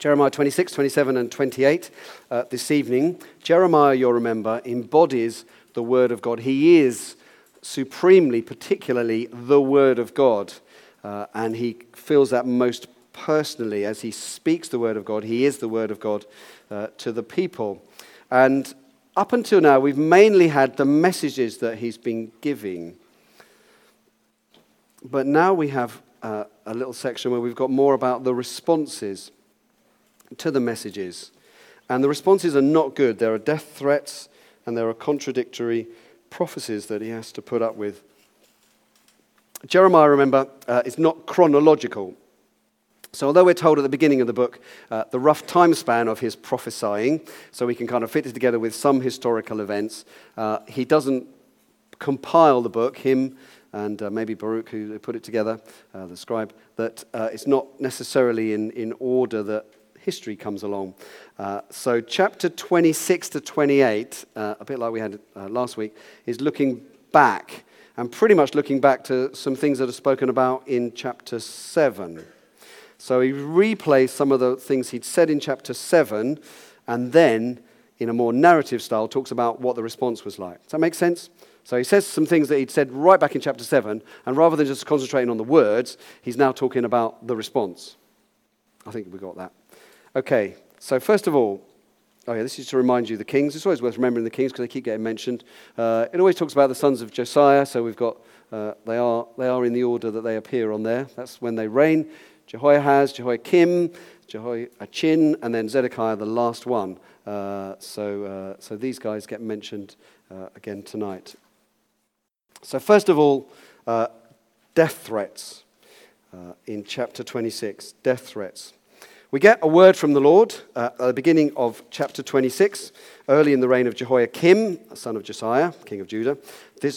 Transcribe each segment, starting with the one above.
Jeremiah 26, 27 and 28 this evening. Jeremiah, you'll remember, embodies the Word of God. He is supremely, particularly the Word of God. And he feels that most personally as he speaks the Word of God. He is the Word of God to the people. And up until now, we've mainly had the messages that he's been giving. But now we have a little section where we've got more about the responses to the messages. And the responses are not good. There are death threats and there are contradictory prophecies that he has to put up with. Jeremiah, remember, is not chronological. So although we're told at the beginning of the book the rough time span of his prophesying, so we can kind of fit it together with some historical events, he doesn't compile the book, him and maybe Baruch, who put it together, the scribe, that it's not necessarily in order that history comes along. So chapter 26 to 28, a bit like we had last week, is looking back, and pretty much looking back to some things that are spoken about in chapter 7. So he replays some of the things he'd said in chapter 7, and then, in a more narrative style, talks about what the response was like. Does that make sense? So he says some things that he'd said right back in chapter 7, and rather than just concentrating on the words, he's now talking about the response. I think we got that. Okay, so first of all, this is to remind you the kings. It's always worth remembering the kings because they keep getting mentioned. It always talks about the sons of Josiah, so we've got, they are in the order that they appear on there. That's when they reign. Jehoiahaz, Jehoiakim, Jehoiachin, and then Zedekiah, the last one. So these guys get mentioned again tonight. So first of all, death threats in chapter 26, death threats. We get a word from the Lord at the beginning of chapter 26, early in the reign of Jehoiakim, son of Josiah, king of Judah. This,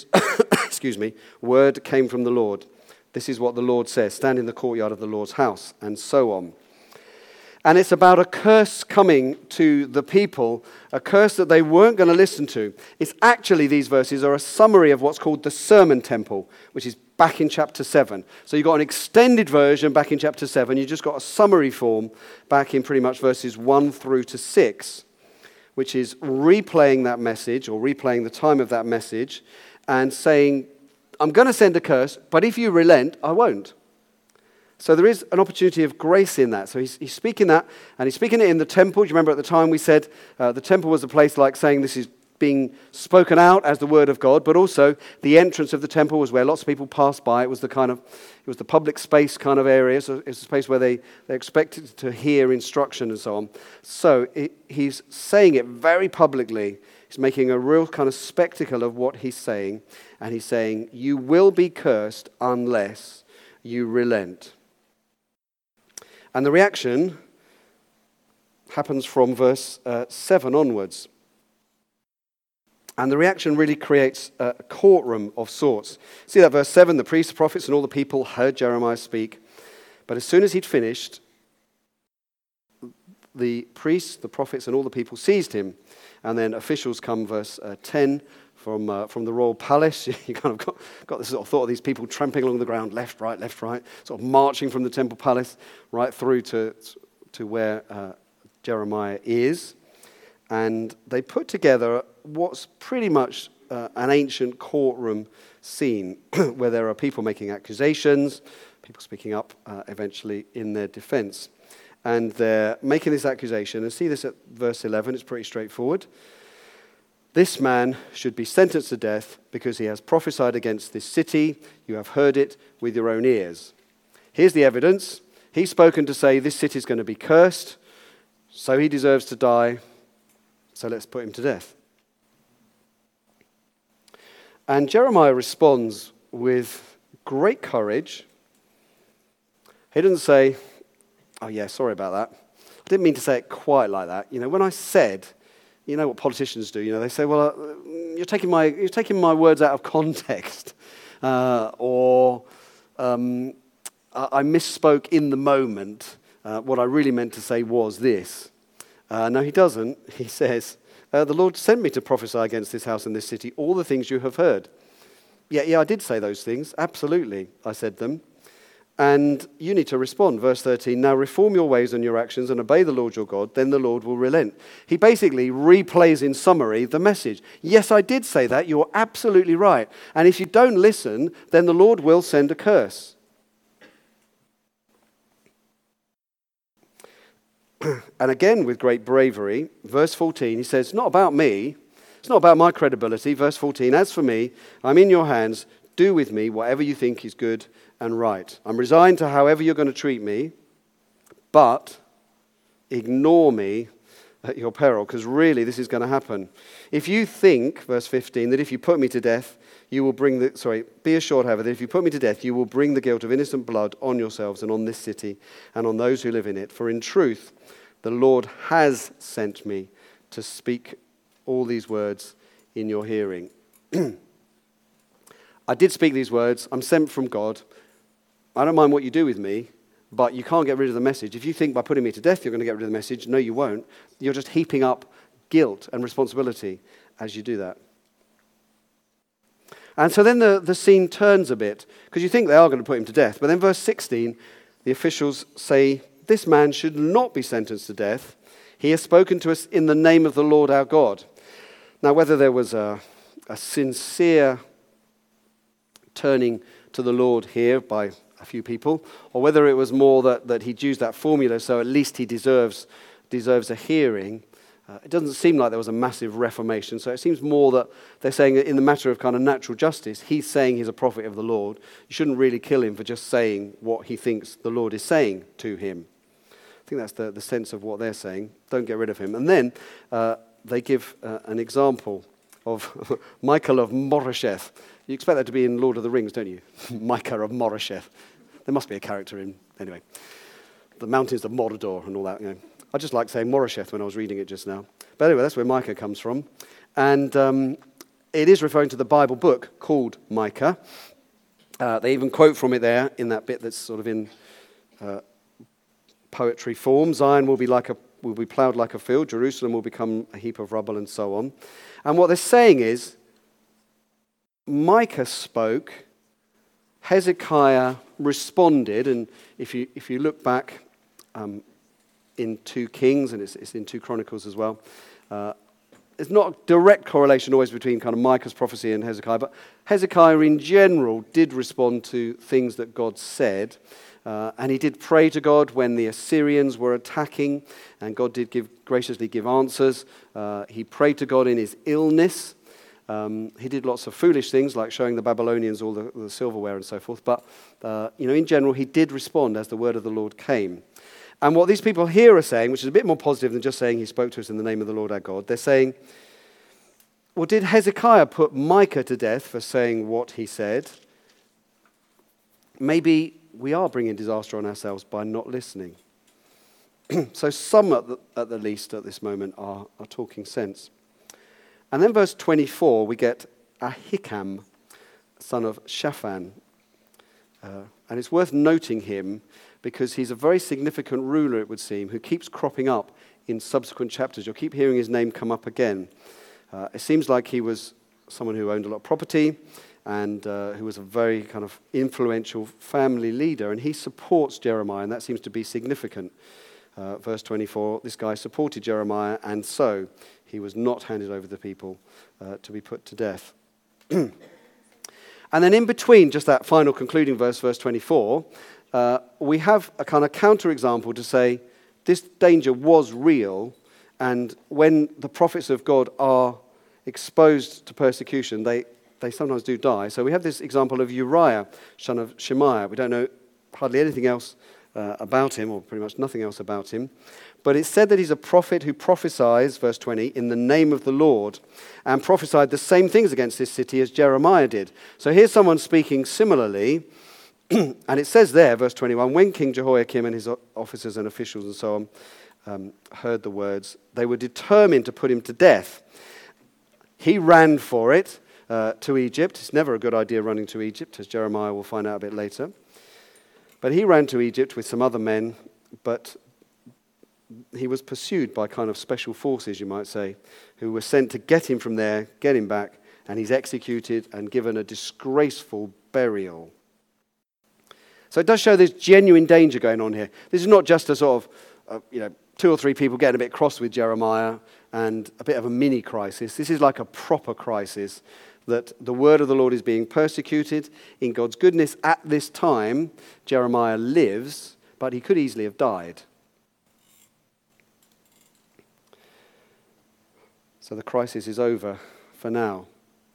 word came from the Lord. This is what the Lord says, stand in the courtyard of the Lord's house, and so on. And it's about a curse coming to the people, a curse that they weren't going to listen to. It's actually, these verses are a summary of what's called the Sermon Temple, which is back in chapter 7. So you've got an extended version back in chapter 7. You've just got a summary form back in pretty much verses 1 through to 6, which is replaying that message, or replaying the time of that message, and saying, I'm going to send a curse, but if you relent, I won't. So there is an opportunity of grace in that. So he's speaking that, and he's speaking it in the temple. Do you remember at the time we said the temple was a place like saying this is being spoken out as the word of God, but also the entrance of the temple was where lots of people passed by. It was the public space kind of area. So it's a space where they expected to hear instruction and so on. So he's saying it very publicly. He's making a real kind of spectacle of what he's saying, and he's saying, you will be cursed unless you relent. And the reaction happens from verse 7 onwards. And the reaction really creates a courtroom of sorts. See that verse 7, the priests, the prophets, and all the people heard Jeremiah speak. But as soon as he'd finished, the priests, the prophets, and all the people seized him. And then officials come, verse 10, from the royal palace. You kind of got this sort of thought of these people tramping along the ground, left, right, sort of marching from the temple palace right through to where Jeremiah is. And they put together what's pretty much an ancient courtroom scene where there are people making accusations, people speaking up eventually in their defense. And they're making this accusation, and see this at verse 11, it's pretty straightforward. This man should be sentenced to death because he has prophesied against this city. You have heard it with your own ears. Here's the evidence. He's spoken to say this city is going to be cursed, so he deserves to die, so let's put him to death. And Jeremiah responds with great courage. He doesn't say, oh yeah, sorry about that. I didn't mean to say it quite like that. You know, when I said, you know what politicians do, you know, they say, well, you're taking my words out of context. Or I misspoke in the moment. What I really meant to say was this. No, he doesn't. He says, the Lord sent me to prophesy against this house and this city, all the things you have heard. Yeah, I did say those things. Absolutely, I said them. And you need to respond. Verse 13, now reform your ways and your actions and obey the Lord your God, then the Lord will relent. He basically replays in summary the message. Yes, I did say that. You're absolutely right. And if you don't listen, then the Lord will send a curse. And again, with great bravery, verse 14, he says, not about me. It's not about my credibility. Verse 14, as for me, I'm in your hands. Do with me whatever you think is good and right. I'm resigned to however you're going to treat me, but ignore me at your peril, because really this is going to happen. If you think, verse 15, that if you put me to death, you will bring be assured, however, that if you put me to death, you will bring the guilt of innocent blood on yourselves and on this city and on those who live in it. For in truth, the Lord has sent me to speak all these words in your hearing. I did speak these words. I'm sent from God. I don't mind what you do with me, but you can't get rid of the message. If you think by putting me to death you're going to get rid of the message, no, you won't. You're just heaping up guilt and responsibility as you do that. And so then the scene turns a bit, because you think they are going to put him to death. But then verse 16, the officials say, this man should not be sentenced to death. He has spoken to us in the name of the Lord our God. Now, whether there was a sincere turning to the Lord here by a few people, or whether it was more that he'd used that formula so at least he deserves a hearing, it doesn't seem like there was a massive reformation. So it seems more that they're saying that in the matter of kind of natural justice, he's saying he's a prophet of the Lord. You shouldn't really kill him for just saying what he thinks the Lord is saying to him. I think that's the sense of what they're saying. Don't get rid of him. And then they give an example of Michael of Moresheth. You expect that to be in Lord of the Rings, don't you? Micah of Moresheth. There must be a character in, anyway. The mountains of Mordor and all that, you know. I just like saying Moresheth when I was reading it just now. But anyway, that's where Micah comes from. And it is referring to the Bible book called Micah. They even quote from it there in that bit that's sort of in poetry form. Zion will be plowed like a field. Jerusalem will become a heap of rubble, and so on. And what they're saying is, Micah spoke, Hezekiah responded, and if you look back in 2 Kings, and it's in 2 Chronicles as well, there's not a direct correlation always between kind of Micah's prophecy and Hezekiah, but Hezekiah in general did respond to things that God said, and he did pray to God when the Assyrians were attacking, and God did graciously give answers. He prayed to God in his illness. He did lots of foolish things like showing the Babylonians all the silverware and so forth. But, in general, he did respond as the word of the Lord came. And what these people here are saying, which is a bit more positive than just saying he spoke to us in the name of the Lord our God, they're saying, well, did Hezekiah put Micah to death for saying what he said? Maybe we are bringing disaster on ourselves by not listening. So some at the least at this moment are talking sense. And then verse 24, we get Ahikam, son of Shaphan. And it's worth noting him because he's a very significant ruler, it would seem, who keeps cropping up in subsequent chapters. You'll keep hearing his name come up again. It seems like he was someone who owned a lot of property and who was a very kind of influential family leader. And he supports Jeremiah, and that seems to be significant. Verse 24, this guy supported Jeremiah, and so he was not handed over to the people to be put to death. And then in between just that final concluding verse 24, we have a kind of counterexample to say this danger was real, and when the prophets of God are exposed to persecution, they sometimes do die. So we have this example of Uriah, son of Shemaiah. We don't know hardly anything else about him, or pretty much nothing else about him. But it's said that he's a prophet who prophesies, verse 20, in the name of the Lord, and prophesied the same things against this city as Jeremiah did. So here's someone speaking similarly, and it says there, verse 21, when King Jehoiakim and his officers and officials and so on heard the words, they were determined to put him to death. He ran for it to Egypt. It's never a good idea running to Egypt, as Jeremiah will find out a bit later. But he ran to Egypt with some other men, but he was pursued by kind of special forces, you might say, who were sent to get him from there, get him back, and he's executed and given a disgraceful burial. So it does show there's genuine danger going on here. This is not just a sort of, 2 or 3 people getting a bit cross with Jeremiah and a bit of a mini crisis. This is like a proper crisis, that the word of the Lord is being persecuted. In God's goodness, at this time, Jeremiah lives, but he could easily have died. So the crisis is over for now.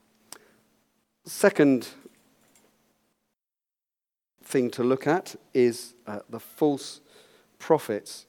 Second thing to look at is the false prophets.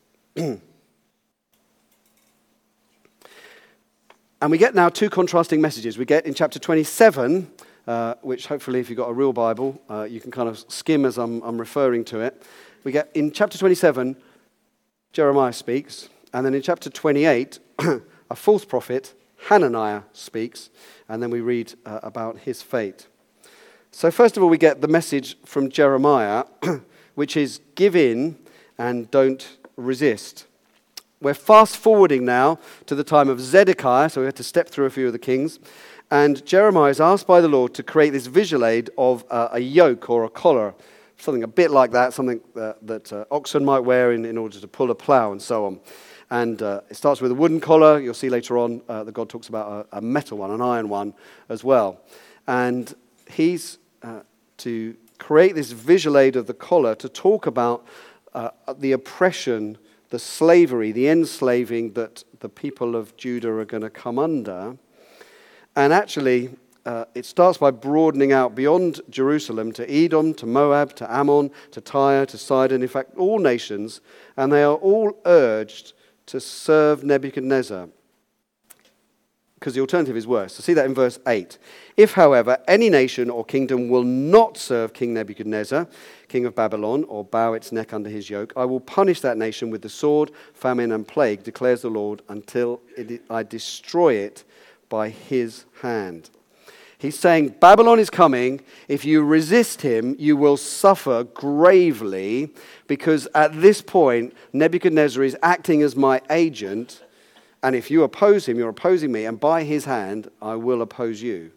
And we get now 2 contrasting messages. We get in chapter 27, which hopefully if you've got a real Bible, you can kind of skim as I'm referring to it. We get in chapter 27, Jeremiah speaks. And then in chapter 28, a false prophet, Hananiah, speaks. And then we read about his fate. So first of all, we get the message from Jeremiah, which is give in and don't resist. We're fast forwarding now to the time of Zedekiah, so we had to step through a few of the kings. And Jeremiah is asked by the Lord to create this visual aid of a yoke or a collar, something a bit like that, something that oxen might wear in order to pull a plow and so on. And it starts with a wooden collar. You'll see later on that God talks about a metal one, an iron one as well. And he's to create this visual aid of the collar to talk about the oppression, the slavery, the enslaving that the people of Judah are going to come under. And actually, it starts by broadening out beyond Jerusalem to Edom, to Moab, to Ammon, to Tyre, to Sidon, in fact, all nations. And they are all urged to serve Nebuchadnezzar, because the alternative is worse. So see that in verse 8. If, however, any nation or kingdom will not serve King Nebuchadnezzar, king of Babylon, or bow its neck under his yoke, I will punish that nation with the sword, famine, and plague, declares the Lord, until I destroy it by his hand. He's saying, Babylon is coming. If you resist him, you will suffer gravely, because at this point, Nebuchadnezzar is acting as my agent. And if you oppose him, you're opposing me, and by his hand, I will oppose you.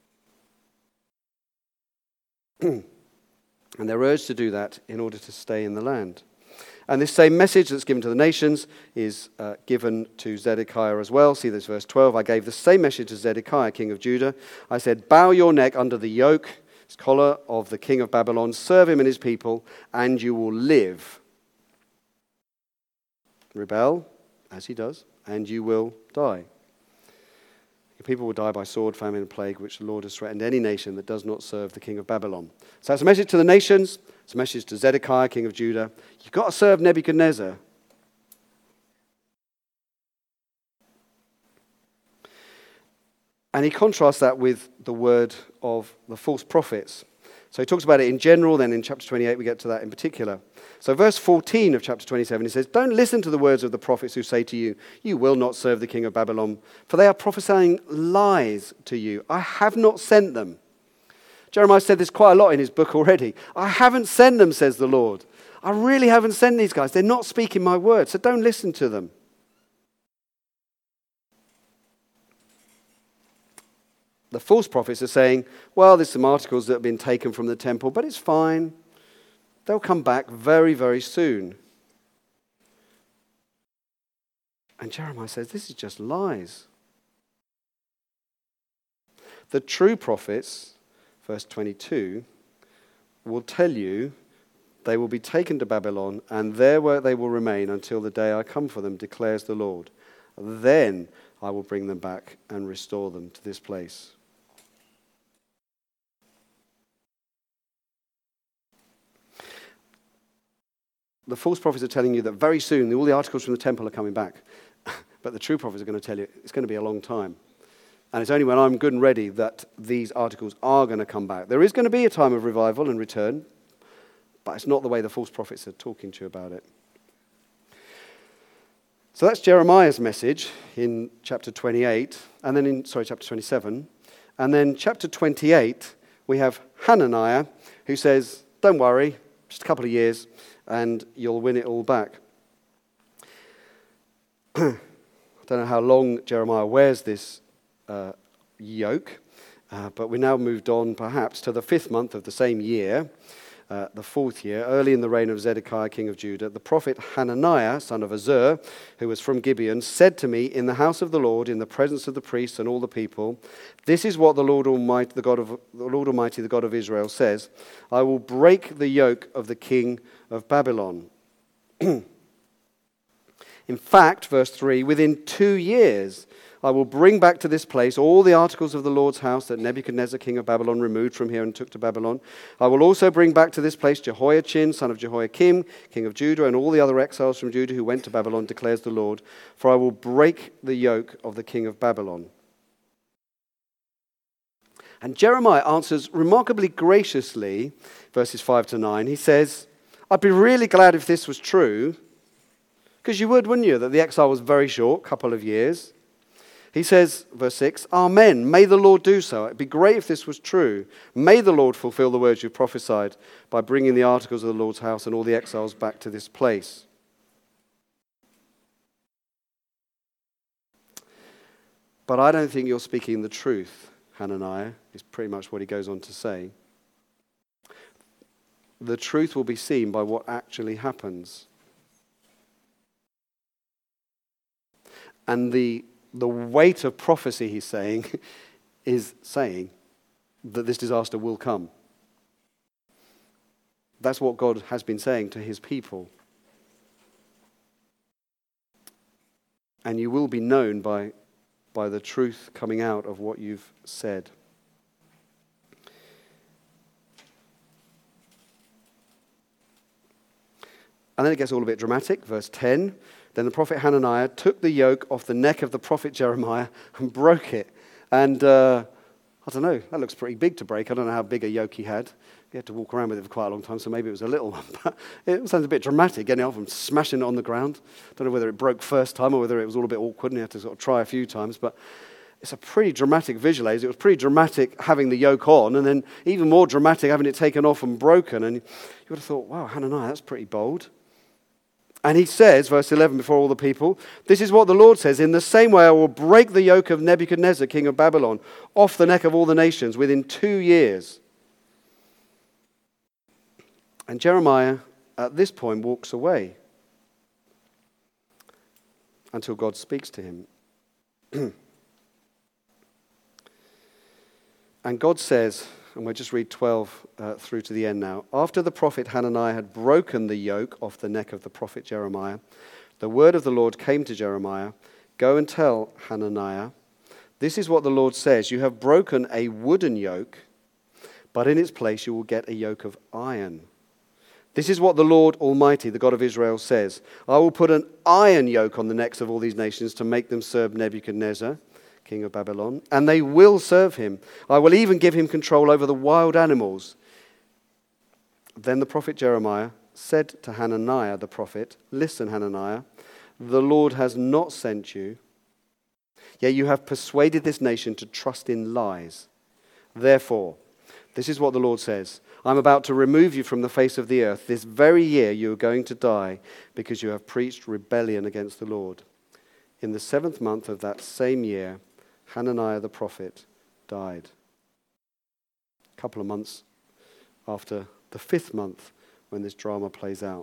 And they're urged to do that in order to stay in the land. And this same message that's given to the nations is given to Zedekiah as well. See this verse 12. I gave the same message to Zedekiah, king of Judah. I said, bow your neck under the yoke, his collar of the king of Babylon. Serve him and his people, and you will live. Rebel, as he does, and you will die. Your people will die by sword, famine, and plague, which the Lord has threatened any nation that does not serve the king of Babylon. So that's a message to the nations. It's a message to Zedekiah, king of Judah. You've got to serve Nebuchadnezzar. And he contrasts that with the word of the false prophets. So he talks about it in general, then in chapter 28 we get to that in particular. So verse 14 of chapter 27, he says, don't listen to the words of the prophets who say to you, you will not serve the king of Babylon, for they are prophesying lies to you. I have not sent them. Jeremiah said this quite a lot in his book already. I haven't sent them, says the Lord. I really haven't sent these guys. They're not speaking my word, so don't listen to them. The false prophets are saying, well, there's some articles that have been taken from the temple, but it's fine. They'll come back very, very soon. And Jeremiah says, this is just lies. The true prophets, verse 22, will tell you they will be taken to Babylon, and there they will remain until the day I come for them, declares the Lord. Then I will bring them back and restore them to this place. The false prophets are telling you that very soon all the articles from the temple are coming back. But the true prophets are going to tell you it's going to be a long time. And it's only when I'm good and ready that these articles are going to come back. There is going to be a time of revival and return, but it's not the way the false prophets are talking to you about it. So that's Jeremiah's message in chapter 28, and then chapter 27. And then chapter 28, we have Hananiah, who says, don't worry, just a couple of years, and you'll win it all back. I don't know how long Jeremiah wears this yoke, but we now moved on perhaps to the 5th month of the same year. the 4th year, early in the reign of Zedekiah, king of Judah, the prophet Hananiah, son of Azur, who was from Gibeon, said to me in the house of the Lord, in the presence of the priests and all the people, "This is what the Lord Almighty, the God of Israel, says: I will break the yoke of the king of Babylon." In fact, verse 3, within 2 years I will bring back to this place all the articles of the Lord's house that Nebuchadnezzar, king of Babylon, removed from here and took to Babylon. I will also bring back to this place Jehoiachin, son of Jehoiakim, king of Judah, and all the other exiles from Judah who went to Babylon, declares the Lord, for I will break the yoke of the king of Babylon. And Jeremiah answers remarkably graciously, verses 5 to 9. He says, I'd be really glad if this was true, because you would, wouldn't you, that the exile was very short, couple of years. He says, verse 6, Amen, may the Lord do so. It'd be great if this was true. May the Lord fulfill the words you prophesied by bringing the articles of the Lord's house and all the exiles back to this place. But I don't think you're speaking the truth, Hananiah, is pretty much what he goes on to say. The truth will be seen by what actually happens. And the weight of prophecy, he's saying, is saying that this disaster will come. That's what God has been saying to his people. And you will be known by the truth coming out of what you've said. And then it gets all a bit dramatic. Verse 10, then the prophet Hananiah took the yoke off the neck of the prophet Jeremiah and broke it. And I don't know, that looks pretty big to break. I don't know how big a yoke he had. He had to walk around with it for quite a long time, so maybe it was a little one. But it sounds a bit dramatic, getting it off and smashing it on the ground. Don't know whether it broke first time or whether it was all a bit awkward and he had to sort of try a few times. But it's a pretty dramatic visual. It was pretty dramatic having the yoke on, and then even more dramatic having it taken off and broken. And you would have thought, wow, Hananiah, that's pretty bold. And he says, verse 11, before all the people, this is what the Lord says, in the same way I will break the yoke of Nebuchadnezzar, king of Babylon, off the neck of all the nations within 2 years. And Jeremiah, at this point, walks away until God speaks to him. And God says, and we'll just read 12 through to the end now. After the prophet Hananiah had broken the yoke off the neck of the prophet Jeremiah, the word of the Lord came to Jeremiah, go and tell Hananiah, this is what the Lord says, you have broken a wooden yoke, but in its place you will get a yoke of iron. This is what the Lord Almighty, the God of Israel, says, I will put an iron yoke on the necks of all these nations to make them serve Nebuchadnezzar, king of Babylon, and they will serve him. I will even give him control over the wild animals. Then the prophet Jeremiah said to Hananiah the prophet, listen, Hananiah, the Lord has not sent you, yet you have persuaded this nation to trust in lies. Therefore, this is what the Lord says, I'm about to remove you from the face of the earth. This very year you are going to die because you have preached rebellion against the Lord. In the 7th month of that same year, Hananiah the prophet died. A couple of months after the 5th month when this drama plays out.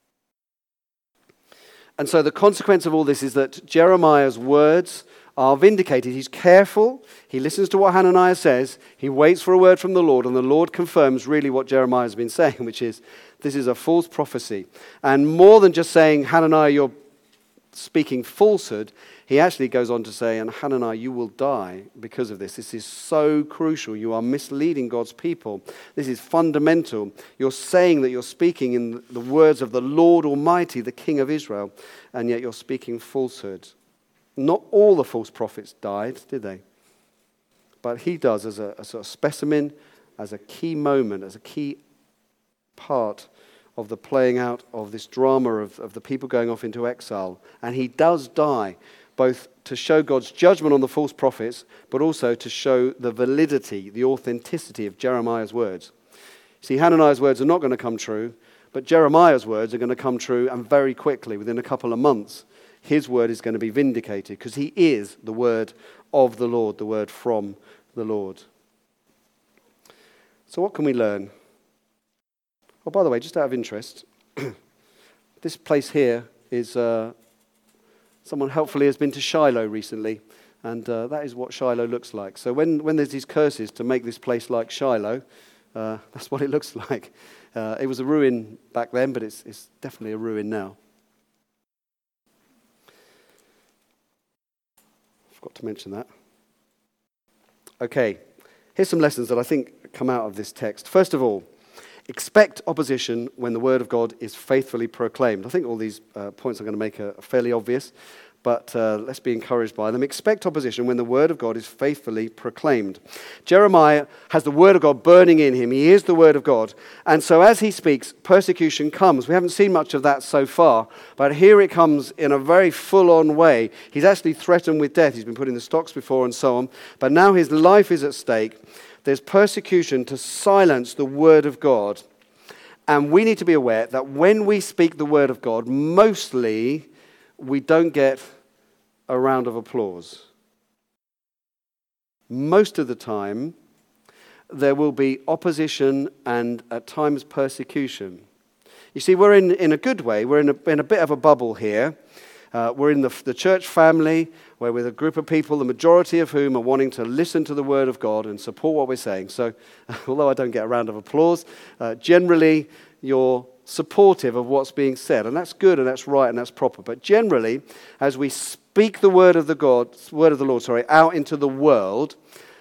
And so the consequence of all this is that Jeremiah's words are vindicated. He's careful. He listens to what Hananiah says. He waits for a word from the Lord, and the Lord confirms really what Jeremiah has been saying, which is this is a false prophecy. And more than just saying, Hananiah, you're speaking falsehood, he actually goes on to say, and Hananiah, you will die because of this. This is so crucial. You are misleading God's people. This is fundamental. You're saying that you're speaking in the words of the Lord Almighty, the King of Israel, and yet you're speaking falsehood. Not all the false prophets died, did they? But he does as a sort of specimen, as a key moment, as a key part of the playing out of this drama of the people going off into exile. And he does die, both to show God's judgment on the false prophets, but also to show the validity, the authenticity of Jeremiah's words. See, Hananiah's words are not going to come true, but Jeremiah's words are going to come true, and very quickly, within a couple of months, his word is going to be vindicated, because he is the word of the Lord, the word from the Lord. So what can we learn Oh, by the way, just out of interest, this place here is, someone helpfully has been to Shiloh recently, and that is what Shiloh looks like. So when there's these curses to make this place like Shiloh, that's what it looks like. It was a ruin back then, but it's definitely a ruin now. Forgot to mention that. Okay, here's some lessons that I think come out of this text. First of all, expect opposition when the word of God is faithfully proclaimed. I think all these points I'm going to make are fairly obvious, but let's be encouraged by them. Expect opposition when the word of God is faithfully proclaimed. Jeremiah has the word of God burning in him. He hears the word of God. And so as he speaks, persecution comes. We haven't seen much of that so far, but here it comes in a very full-on way. He's actually threatened with death. He's been put in the stocks before and so on. But now his life is at stake. There's persecution to silence the word of God. And we need to be aware that when we speak the word of God, mostly we don't get a round of applause. Most of the time, there will be opposition and at times persecution. You see, we're in a good way. We're in a bit of a bubble here. We're in the church family. We're with a group of people, the majority of whom are wanting to listen to the word of God and support what we're saying. So, although I don't get a round of applause, generally you're supportive of what's being said, and that's good and that's right and that's proper. But generally, as we speak the word of the Lord, out into the world,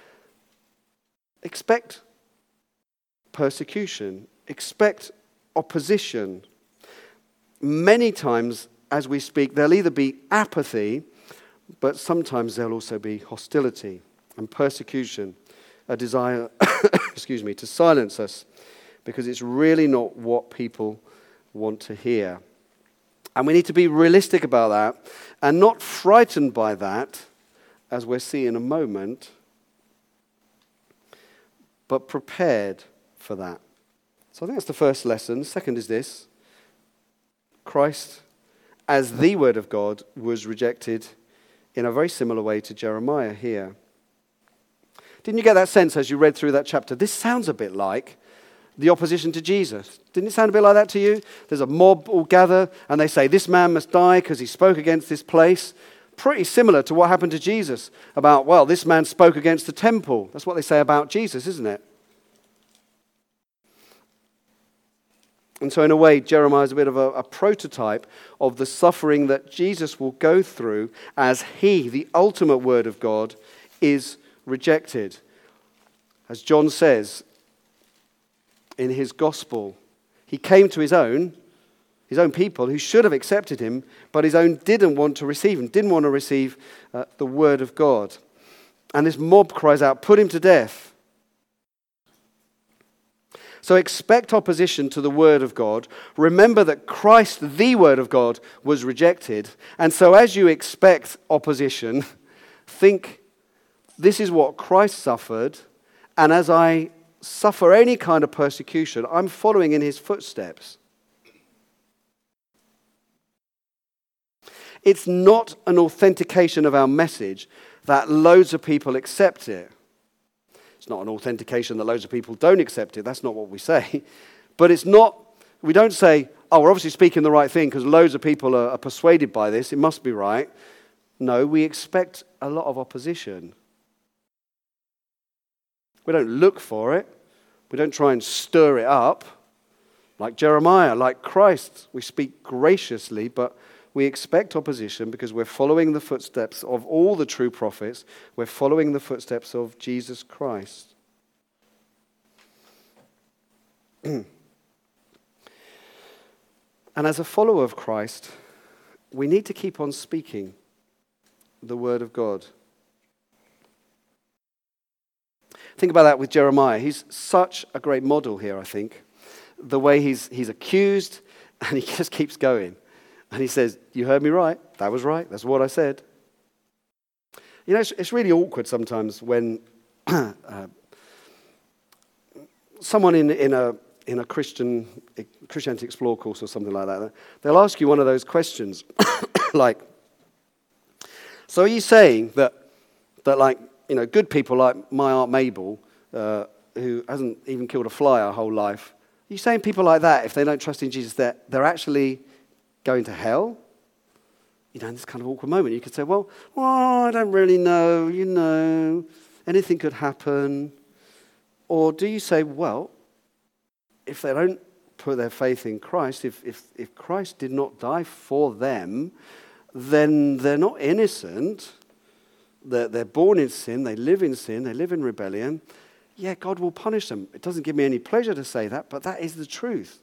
expect persecution, expect opposition. Many times as we speak, there'll either be apathy, but sometimes there'll also be hostility and persecution, a desire, to silence us, because it's really not what people want to hear. And we need to be realistic about that and not frightened by that, as we'll see in a moment, but prepared for that. So I think that's the first lesson. The second is this: Christ, as the word of God, was rejected in a very similar way to Jeremiah here. Didn't you get that sense as you read through that chapter? This sounds a bit like the opposition to Jesus. Didn't it sound a bit like that to you? There's a mob all gather and they say, this man must die because he spoke against this place. Pretty similar to what happened to Jesus about, well, this man spoke against the temple. That's what they say about Jesus, isn't it? And so in a way, Jeremiah is a bit of a prototype of the suffering that Jesus will go through as he, the ultimate word of God, is rejected. As John says in his gospel, he came to his own people who should have accepted him, but his own didn't want to receive him, didn't want to receive the word of God. And this mob cries out, put him to death. So expect opposition to the word of God. Remember that Christ, the word of God, was rejected. And so as you expect opposition, think, this is what Christ suffered, and as I suffer any kind of persecution, I'm following in his footsteps. It's not an authentication of our message that loads of people accept it. It's not an authentication that loads of people don't accept it. That's not what we say. But it's not, we don't say, oh, we're obviously speaking the right thing because loads of people are persuaded by this. It must be right. No, we expect a lot of opposition. We don't look for it. We don't try and stir it up. Like Jeremiah, like Christ, we speak graciously, but we expect opposition because we're following the footsteps of all the true prophets. We're following the footsteps of Jesus Christ. And as a follower of Christ, we need to keep on speaking the word of God. Think about that with Jeremiah. He's such a great model here, I think. The way he's accused, and he just keeps going. And he says, you heard me right. That was right. That's what I said. You know, it's really awkward sometimes when someone in a Christianity Explorer course or something like that, they'll ask you one of those questions, like, so are you saying that like, you know, good people like my Aunt Mabel, who hasn't even killed a fly her whole life, You saying people like that, if they don't trust in Jesus, they're actually going to hell? In this kind of awkward moment, you could say, well, I don't really know, anything could happen. Or do you say, well, if they don't put their faith in Christ, if Christ did not die for them, then they're not innocent. They're born in sin, they live in rebellion. Yeah, God will punish them. It doesn't give me any pleasure to say that, but that is the truth.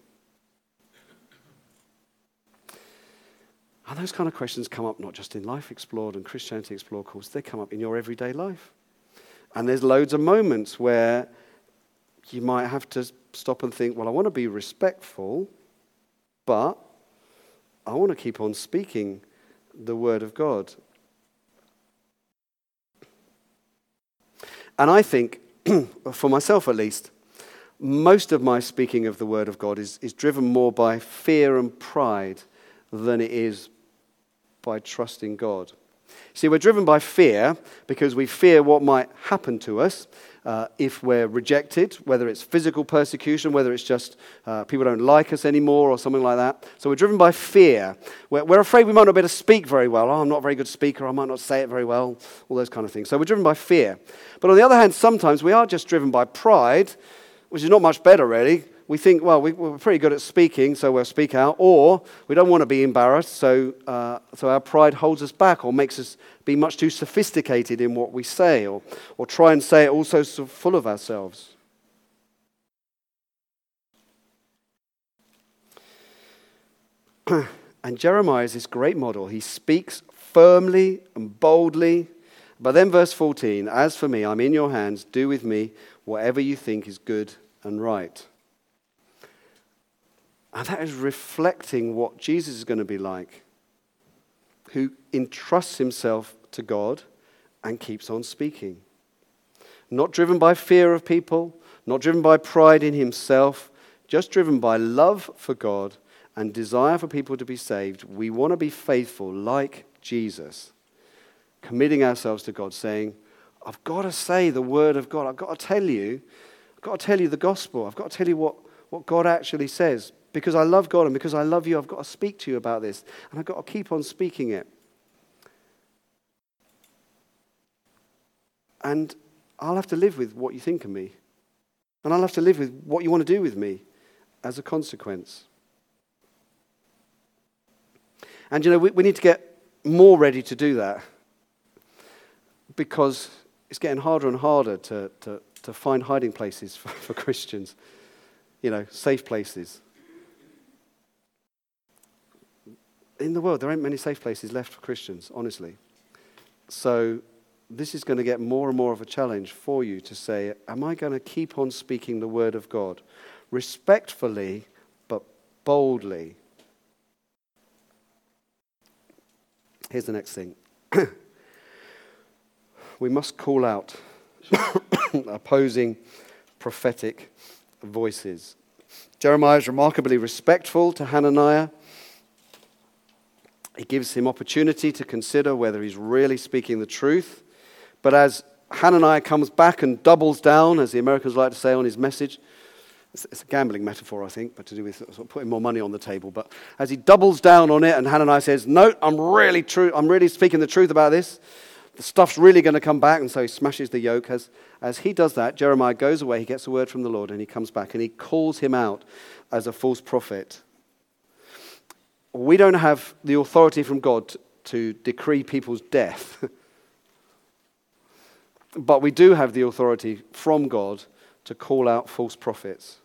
And those kind of questions come up not just in Life Explored and Christianity Explored course, they come up in your everyday life. And there's loads of moments where you might have to stop and think, well, I want to be respectful, but I want to keep on speaking the word of God. And I think, for myself at least, most of my speaking of the word of God is driven more by fear and pride than it is by trusting God. See, we're driven by fear because we fear what might happen to us if we're rejected, whether it's physical persecution, whether it's just people don't like us anymore or something like that. So we're driven by fear. We're afraid we might not be able to speak very well. I'm not a very good speaker. I might not say it very well, all those kind of things. So we're driven by fear. But on the other hand, sometimes we are just driven by pride, which is not much better, really. We think, well, we're pretty good at speaking, so we'll speak out, or we don't want to be embarrassed, so our pride holds us back or makes us be much too sophisticated in what we say, or try and say it also so full of ourselves. And Jeremiah is this great model. He speaks firmly and boldly. But then verse 14, as for me, I'm in your hands, do with me whatever you think is good and right. And that is reflecting what Jesus is going to be like, who entrusts himself to God and keeps on speaking. Not driven by fear of people, not driven by pride in himself, just driven by love for God and desire for people to be saved. We want to be faithful like Jesus, committing ourselves to God, saying, I've got to say the word of God. I've got to tell you the gospel. I've got to tell you what God actually says. Because I love God and because I love you, I've got to speak to you about this. And I've got to keep on speaking it. And I'll have to live with what you think of me. And I'll have to live with what you want to do with me as a consequence. And we need to get more ready to do that. Because it's getting harder and harder to find hiding places for Christians. Safe places. In the world, there ain't many safe places left for Christians, honestly. So this is going to get more and more of a challenge for you to say, am I going to keep on speaking the word of God? Respectfully, but boldly. Here's the next thing. We must call out opposing prophetic voices. Jeremiah is remarkably respectful to Hananiah. He gives him opportunity to consider whether he's really speaking the truth. But as Hananiah comes back and doubles down, as the Americans like to say, on his message, it's a gambling metaphor, I think, but to do with sort of putting more money on the table. But as he doubles down on it, and Hananiah says, no, I'm really speaking the truth about this. The stuff's really going to come back, and so he smashes the yoke. As he does that, Jeremiah goes away, he gets a word from the Lord, and he comes back, and he calls him out as a false prophet. We don't have the authority from God to decree people's death. But we do have the authority from God to call out false prophets.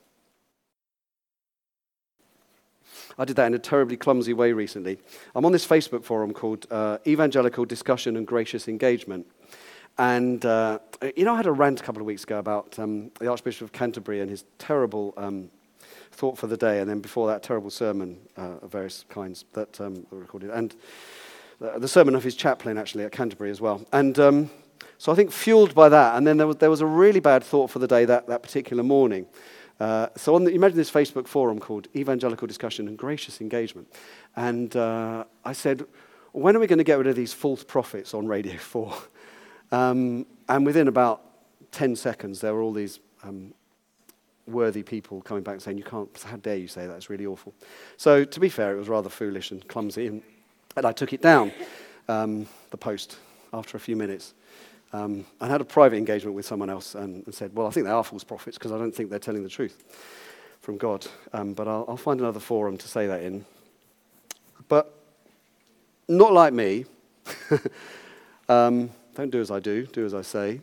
I did that in a terribly clumsy way recently. I'm on this Facebook forum called Evangelical Discussion and Gracious Engagement. And, I had a rant a couple of weeks ago about the Archbishop of Canterbury and his terrible thought for the day, and then before that, terrible sermon of various kinds that were recorded. And the sermon of his chaplain, actually, at Canterbury as well. And so I think fueled by that, and then there was a really bad thought for the day that particular morning. So imagine this Facebook forum called Evangelical Discussion and Gracious Engagement. And I said, when are we going to get rid of these false prophets on Radio 4? And within about 10 seconds, there were all these worthy people coming back and saying, how dare you say that, it's really awful. So to be fair, it was rather foolish and clumsy, and I took it down, the post, after a few minutes. I had a private engagement with someone else and said, well, I think they are false prophets because I don't think they're telling the truth from God. But I'll find another forum to say that in. But not like me. Don't do as I do as I say.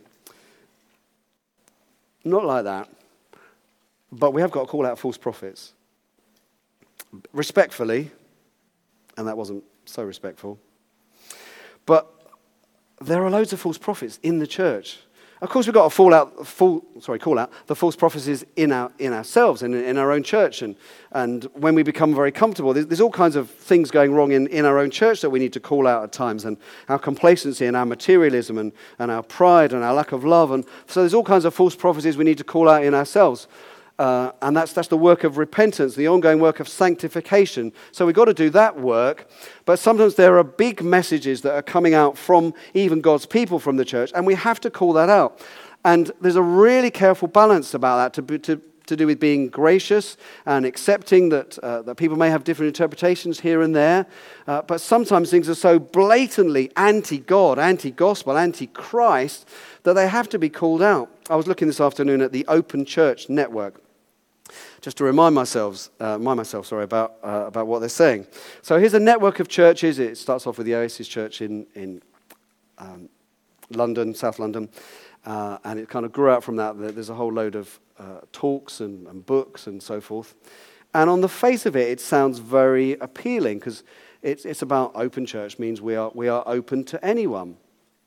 Not like that. But we have got to call out false prophets. Respectfully, and that wasn't so respectful. But there are loads of false prophets in the church. Of course, we've got to call out the false prophecies in ourselves and in our own church. And when we become very comfortable, there's all kinds of things going wrong in our own church that we need to call out at times. And our complacency and our materialism and our pride and our lack of love. And so there's all kinds of false prophecies we need to call out in ourselves. And that's the work of repentance, the ongoing work of sanctification. So we've got to do that work. But sometimes there are big messages that are coming out from even God's people from the church, and we have to call that out. And there's a really careful balance about that to do with being gracious and accepting that people may have different interpretations here and there. But sometimes things are so blatantly anti-God, anti-gospel, anti-Christ that they have to be called out. I was looking this afternoon at the Open Church Network, just to remind myself about what they're saying. So here's a network of churches. It starts off with the Oasis Church in London, South London, and it kind of grew out from that. There's a whole load of talks and books and so forth. And on the face of it, it sounds very appealing because it's about open church, means we are open to anyone.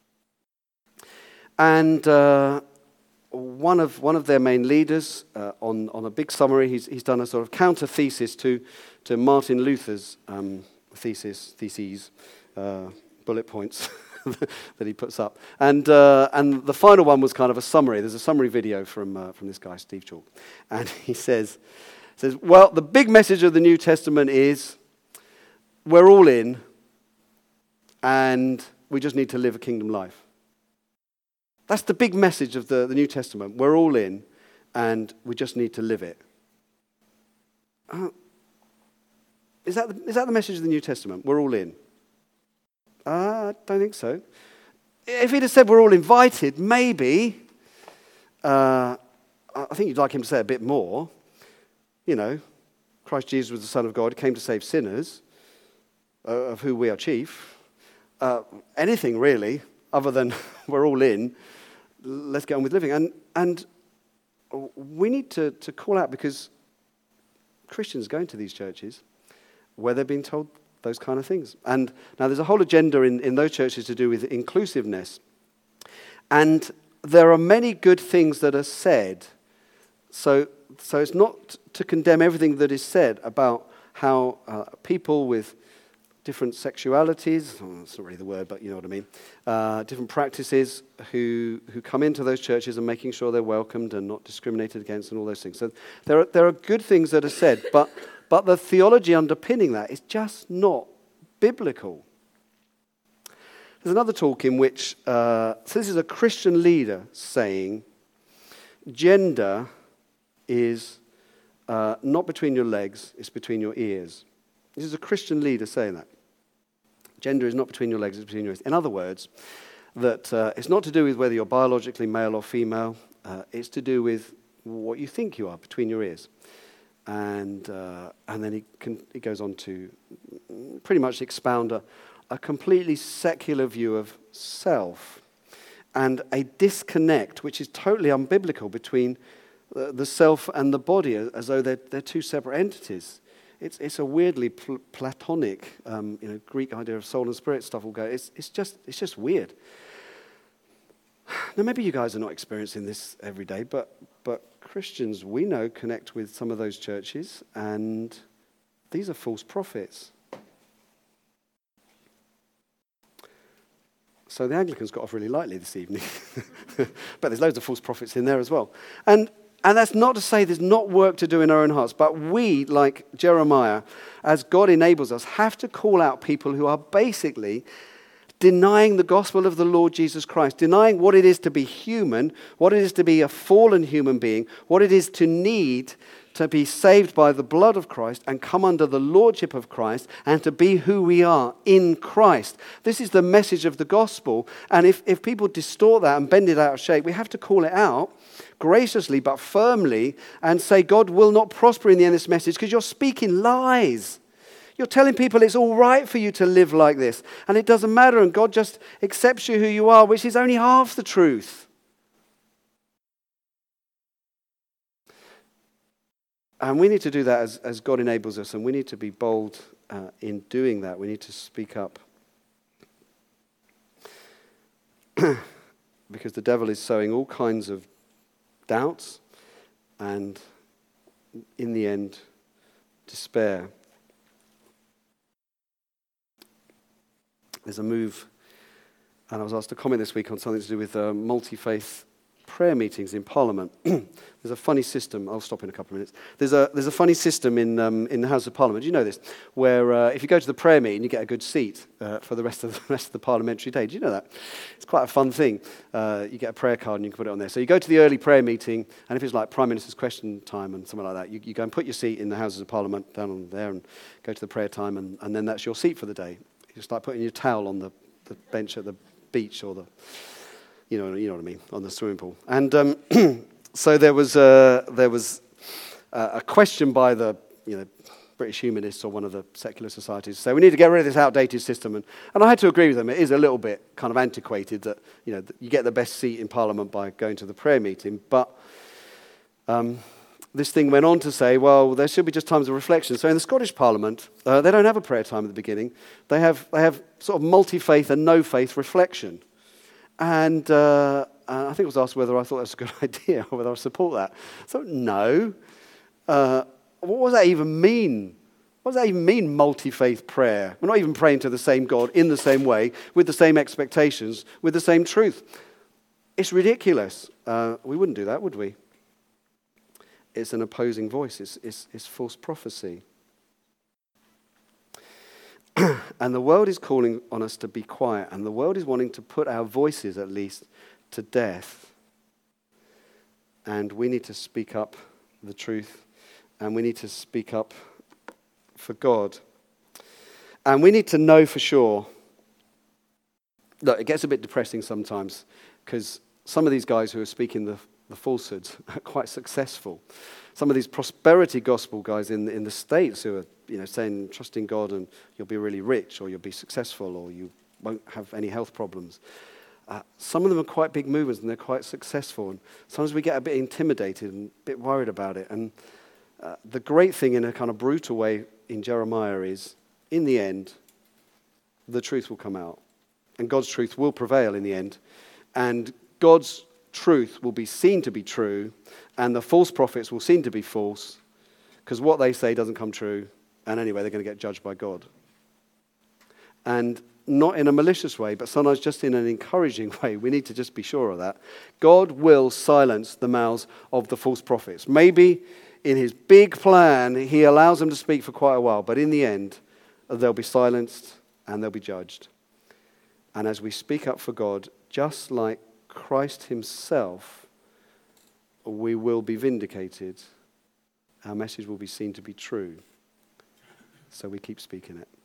And one of their main leaders, on a big summary, he's done a sort of counter thesis to Martin Luther's theses, bullet points that he puts up, and the final one was kind of a summary. There's a summary video from this guy Steve Chalk, and he says, well, the big message of the New Testament is we're all in, and we just need to live a kingdom life. That's the big message of the New Testament. We're all in, and we just need to live it. Is that the message of the New Testament? We're all in. I don't think so. If he'd have said we're all invited, maybe. I think you'd like him to say a bit more. You know, Christ Jesus was the Son of God, came to save sinners, of who we are chief. Anything really, other than we're all in. Let's get on with living. And we need to call out, because Christians go into these churches where they're being told those kind of things. And now there's a whole agenda in those churches to do with inclusiveness. And there are many good things that are said. So it's not to condemn everything that is said about how people with different sexualities, that's not really the word, but you know what I mean, different practices who come into those churches and making sure they're welcomed and not discriminated against and all those things. So there are good things that are said, but the theology underpinning that is just not biblical. There's another talk in which, so this is a Christian leader saying, gender is not between your legs, it's between your ears. This is a Christian leader saying that. Gender is not between your legs, it's between your ears. In other words, that it's not to do with whether you're biologically male or female. It's to do with what you think you are between your ears. And then he goes on to pretty much expound a completely secular view of self and a disconnect, which is totally unbiblical, between the self and the body, as though they're two separate entities. It's a weirdly Platonic, Greek idea of soul and spirit stuff will go. It's just weird. Now, maybe you guys are not experiencing this every day, but Christians we know connect with some of those churches, and these are false prophets. So the Anglicans got off really lightly this evening, but there's loads of false prophets in there as well. And that's not to say there's not work to do in our own hearts, but we, like Jeremiah, as God enables us, have to call out people who are basically denying the gospel of the Lord Jesus Christ, denying what it is to be human, what it is to be a fallen human being, what it is to need to be saved by the blood of Christ and come under the lordship of Christ and to be who we are in Christ. This is the message of the gospel. And if people distort that and bend it out of shape, we have to call it out graciously but firmly and say, God will not prosper in the end of this message because you're speaking lies. You're telling people it's all right for you to live like this and it doesn't matter and God just accepts you who you are, which is only half the truth. And we need to do that as God enables us, and we need to be bold in doing that. We need to speak up. Because the devil is sowing all kinds of doubts and, in the end, despair. There's a move, and I was asked to comment this week on something to do with multi-faith prayer meetings in Parliament. There's a funny system. I'll stop in a couple of minutes. There's a funny system in the House of Parliament. Do you know this? Where if you go to the prayer meeting, you get a good seat for the rest of the parliamentary day. Do you know that? It's quite a fun thing. You get a prayer card and you can put it on there. So you go to the early prayer meeting, and if it's like Prime Minister's question time and something like that, you go and put your seat in the Houses of Parliament down on there and go to the prayer time, and then that's your seat for the day. You start putting your towel on the bench at the beach or the. You know what I mean, on the swimming pool. And so there was a question by the British Humanists or one of the secular societies to say we need to get rid of this outdated system. And I had to agree with them. It is a little bit kind of antiquated that you get the best seat in Parliament by going to the prayer meeting. But this thing went on to say, well, there should be just times of reflection. So in the Scottish Parliament, they don't have a prayer time at the beginning. They have sort of multi-faith and no-faith reflection. And I think I was asked whether I thought that was a good idea or whether I support that. So, no. What does that even mean? What does that even mean, multi-faith prayer? We're not even praying to the same God in the same way, with the same expectations, with the same truth. It's ridiculous. We wouldn't do that, would we? It's an opposing voice. It's false prophecy. And the world is calling on us to be quiet, and the world is wanting to put our voices, at least, to death. And we need to speak up the truth, and we need to speak up for God. And we need to know for sure. Look, it gets a bit depressing sometimes, because some of these guys who are speaking the falsehoods are quite successful. Some of these prosperity gospel guys in the States who are saying trust in God and you'll be really rich or you'll be successful or you won't have any health problems. Some of them are quite big movers and they're quite successful. And sometimes we get a bit intimidated and a bit worried about it. And the great thing in a kind of brutal way in Jeremiah is, in the end, the truth will come out. And God's truth will prevail in the end. And God's truth will be seen to be true, and the false prophets will seem to be false, because what they say doesn't come true, and anyway, they're going to get judged by God. And not in a malicious way, but sometimes just in an encouraging way. We need to just be sure of that. God will silence the mouths of the false prophets. Maybe in his big plan, he allows them to speak for quite a while, but in the end, they'll be silenced and they'll be judged. And as we speak up for God, just like Christ himself, we will be vindicated. Our message will be seen to be true. So we keep speaking it.